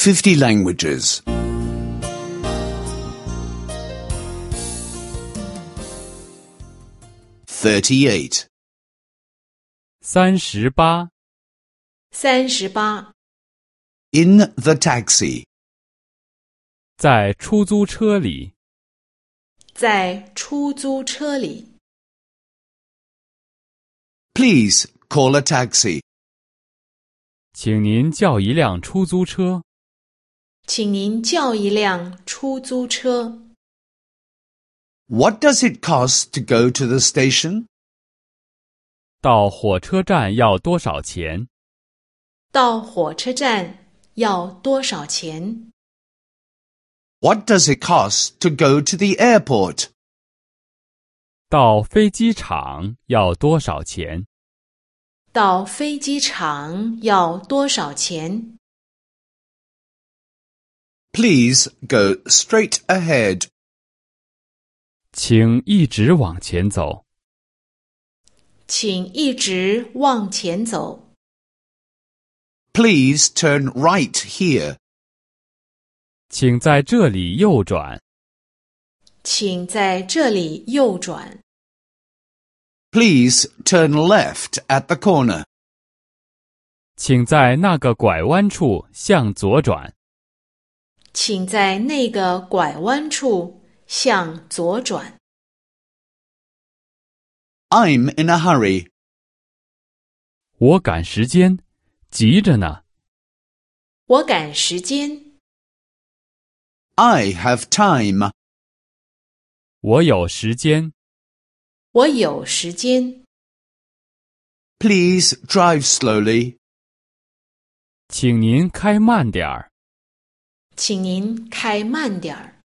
50 languages. 38. 38. 38. In the taxi. 在出租车里。 在出租车里。 Please call a taxi. 请您叫一辆出租车。 请您叫一辆出租车。 What does it cost to go to the station? 到火车站要多少钱？ 到火车站要多少钱？ What does it cost to go to the airport? 到飞机场要多少钱？ 到飞机场要多少钱？ Please go straight ahead. 请一直往前走。 请一直往前走。 Please turn right here. 请在这里右转。 请在这里右转。 Please turn left at the corner. 请在那个拐弯处向左转。 请在那个拐弯处向左转。 I'm in a hurry. 我赶时间，急着呢。 我赶时间。 I have time. 我有时间。 我有时间。 Please drive slowly. 请您开慢点儿。 请您开慢点儿。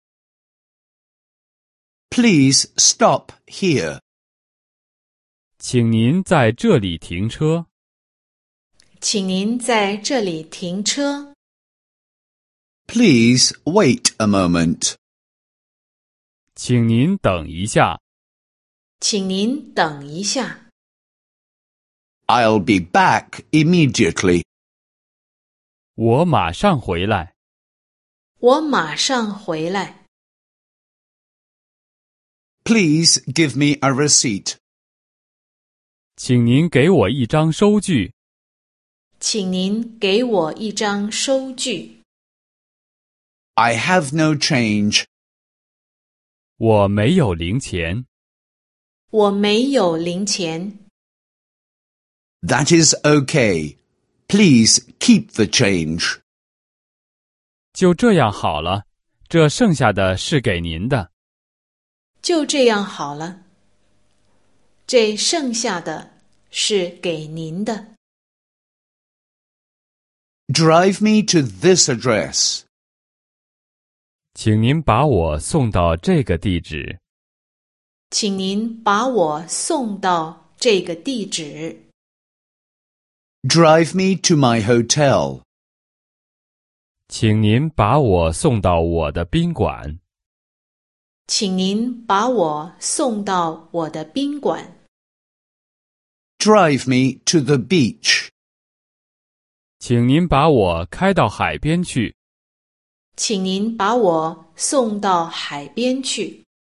Please stop here. 请您在这里停车。 请您在这里停车。 Please wait a moment. 请您等一下。 请您等一下。 I'll be back immediately. 我马上回来。 我马上回来。 Please give me a receipt. 请您给我一张收据。 请您给我一张收据。 I have no change. 我没有零钱。 我没有零钱。 That is okay. Please keep the change. 就这样好了，这剩下的是给您的。 就这样好了。这剩下的是给您的。 Drive me to this address. 请您把我送到这个地址。 请您把我送到这个地址。 Drive me to my hotel. 请您把我送到我的宾馆。 请您把我送到我的宾馆。 Drive me to the beach. 请您把我开到海边去。 请您把我送到海边去。